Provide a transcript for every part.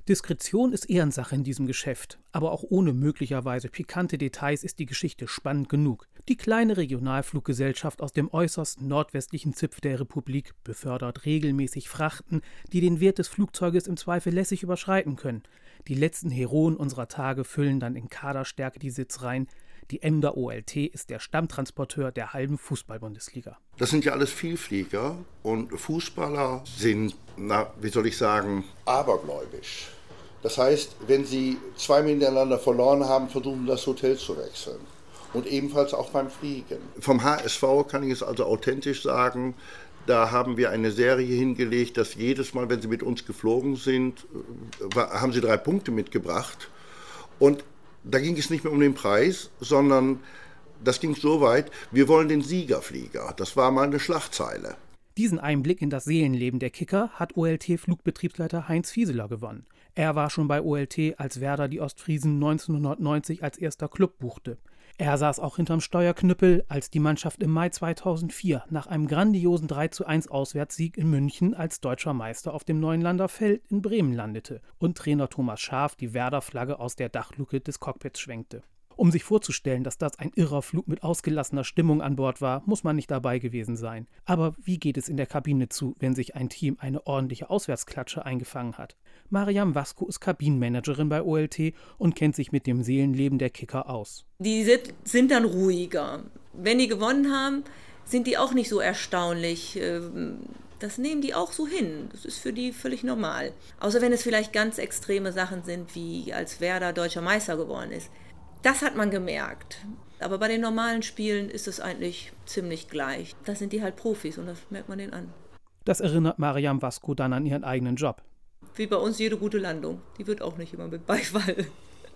Diskretion ist Ehrensache in diesem Geschäft, aber auch ohne möglicherweise pikante Details ist die Geschichte spannend genug. Die kleine Regionalfluggesellschaft aus dem äußerst nordwestlichen Zipfel der Republik befördert regelmäßig Frachten, die den Wert des Flugzeuges im Zweifel lässig überschreiten können. Die letzten Heroen unserer Tage füllen dann in Kaderstärke die Sitzreihen. Die Emder OLT ist der Stammtransporteur der halben Fußball-Bundesliga. Das sind ja alles Vielflieger und Fußballer sind, abergläubisch. Das heißt, wenn sie 2 miteinander verloren haben, versuchen das Hotel zu wechseln. Und ebenfalls auch beim Fliegen. Vom HSV kann ich es also authentisch sagen, da haben wir eine Serie hingelegt, dass jedes Mal, wenn sie mit uns geflogen sind, haben sie 3 Punkte mitgebracht. Und da ging es nicht mehr um den Preis, sondern das ging so weit, wir wollen den Siegerflieger. Das war mal eine Schlagzeile. Diesen Einblick in das Seelenleben der Kicker hat OLT-Flugbetriebsleiter Heinz Fieseler gewonnen. Er war schon bei OLT, als Werder die Ostfriesen 1990 als erster Klub buchte. Er saß auch hinterm Steuerknüppel, als die Mannschaft im Mai 2004 nach einem grandiosen 3:1 Auswärtssieg in München als deutscher Meister auf dem Neuenlander Feld in Bremen landete und Trainer Thomas Schaaf die Werder-Flagge aus der Dachluke des Cockpits schwenkte. Um sich vorzustellen, dass das ein irrer Flug mit ausgelassener Stimmung an Bord war, muss man nicht dabei gewesen sein. Aber wie geht es in der Kabine zu, wenn sich ein Team eine ordentliche Auswärtsklatsche eingefangen hat? Mariam Vasco ist Kabinenmanagerin bei OLT und kennt sich mit dem Seelenleben der Kicker aus. Die sind dann ruhiger. Wenn die gewonnen haben, sind die auch nicht so erstaunlich. Das nehmen die auch so hin. Das ist für die völlig normal. Außer wenn es vielleicht ganz extreme Sachen sind, wie als Werder deutscher Meister geworden ist. Das hat man gemerkt. Aber bei den normalen Spielen ist es eigentlich ziemlich gleich. Da sind die halt Profis und das merkt man denen an. Das erinnert Mariam Vasco dann an ihren eigenen Job. Wie bei uns jede gute Landung. Die wird auch nicht immer mit Beifall.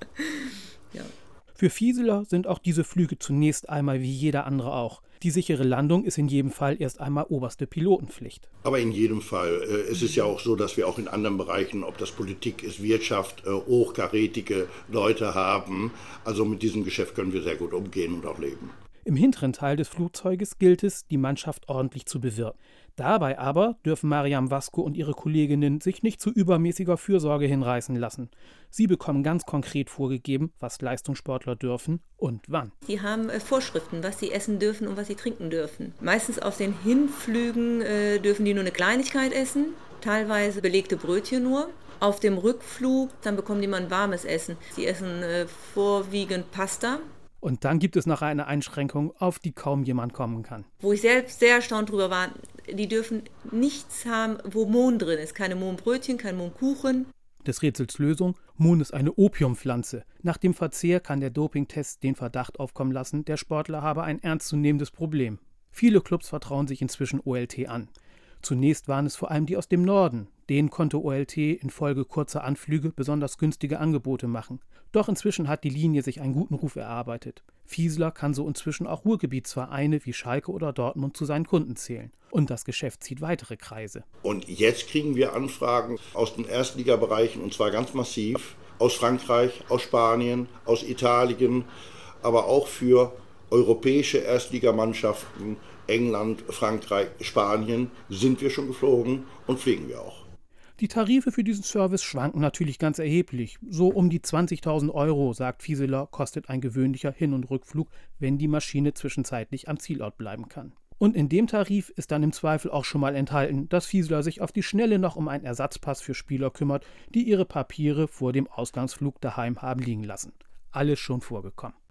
Ja. Für Fieseler sind auch diese Flüge zunächst einmal wie jeder andere auch. Die sichere Landung ist in jedem Fall erst einmal oberste Pilotenpflicht. Aber in jedem Fall. Es ist ja auch so, dass wir auch in anderen Bereichen, ob das Politik ist, Wirtschaft, hochkarätige Leute haben. Also mit diesem Geschäft können wir sehr gut umgehen und auch leben. Im hinteren Teil des Flugzeuges gilt es, die Mannschaft ordentlich zu bewirten. Dabei aber dürfen Mariam Vasco und ihre Kolleginnen sich nicht zu übermäßiger Fürsorge hinreißen lassen. Sie bekommen ganz konkret vorgegeben, was Leistungssportler dürfen und wann. Die haben Vorschriften, was sie essen dürfen und was sie trinken dürfen. Meistens auf den Hinflügen dürfen die nur eine Kleinigkeit essen, teilweise belegte Brötchen nur. Auf dem Rückflug, dann bekommen die mal ein warmes Essen. Sie essen vorwiegend Pasta. Und dann gibt es noch eine Einschränkung, auf die kaum jemand kommen kann. Wo ich selbst sehr erstaunt drüber war, die dürfen nichts haben, wo Mohn drin ist. Keine Mohnbrötchen, kein Mohnkuchen. Des Rätsels Lösung: Mohn ist eine Opiumpflanze. Nach dem Verzehr kann der Dopingtest den Verdacht aufkommen lassen, der Sportler habe ein ernstzunehmendes Problem. Viele Clubs vertrauen sich inzwischen OLT an. Zunächst waren es vor allem die aus dem Norden. Denen konnte OLT infolge kurzer Anflüge besonders günstige Angebote machen. Doch inzwischen hat die Linie sich einen guten Ruf erarbeitet. Fieseler kann so inzwischen auch Ruhrgebietsvereine wie Schalke oder Dortmund zu seinen Kunden zählen. Und das Geschäft zieht weitere Kreise. Und jetzt kriegen wir Anfragen aus den Erstligabereichen, und zwar ganz massiv, aus Frankreich, aus Spanien, aus Italien, aber auch für europäische Erstligamannschaften, England, Frankreich, Spanien, sind wir schon geflogen und fliegen wir auch. Die Tarife für diesen Service schwanken natürlich ganz erheblich. So um die 20.000 €, sagt Fieseler, kostet ein gewöhnlicher Hin- und Rückflug, wenn die Maschine zwischenzeitlich am Zielort bleiben kann. Und in dem Tarif ist dann im Zweifel auch schon mal enthalten, dass Fieseler sich auf die Schnelle noch um einen Ersatzpass für Spieler kümmert, die ihre Papiere vor dem Ausgangsflug daheim haben liegen lassen. Alles schon vorgekommen.